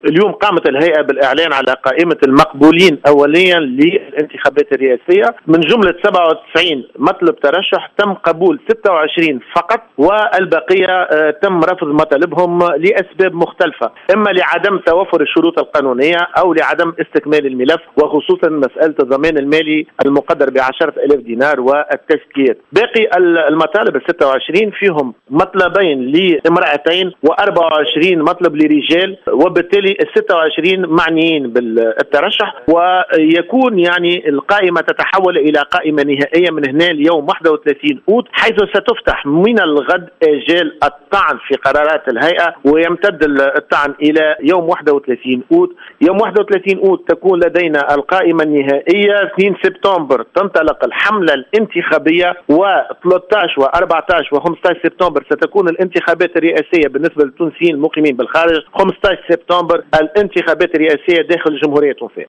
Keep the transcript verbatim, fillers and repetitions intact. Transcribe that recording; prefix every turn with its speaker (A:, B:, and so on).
A: اليوم قامت الهيئة بالإعلان على قائمة المقبولين أوليا للانتخابات الرئاسية. من جملة سبعة وتسعين مطلب ترشح تم قبول ستة وعشرين فقط، والبقية تم رفض مطالبهم لأسباب مختلفة، إما لعدم توفر الشروط القانونية أو لعدم استكمال الملف، وخصوصا مسألة الضمان المالي المقدر بعشرة ألاف دينار والتزكيات. باقي المطالب الستة وعشرين فيهم مطلبين لامرأتين وأربعة وعشرين مطلب لرجال، وبالتالي ال ستة وعشرين معنيين بالترشح، ويكون يعني القائمة تتحول إلى قائمة نهائية من هنا اليوم واحد وثلاثين أوت، حيث ستفتح من الغد آجال الطعن في قرارات الهيئة، ويمتد الطعن إلى يوم واحد وثلاثين أوت. يوم واحد وثلاثين أوت تكون لدينا القائمة النهائية. اثنين سبتمبر تنطلق الحملة الانتخابية، و13 و14 و15 سبتمبر ستكون الانتخابات الرئاسية بالنسبة للتونسيين المقيمين بالخارج. خمسة عشر سبتمبر الانتخابات الرئاسية داخل جمهورية تونس.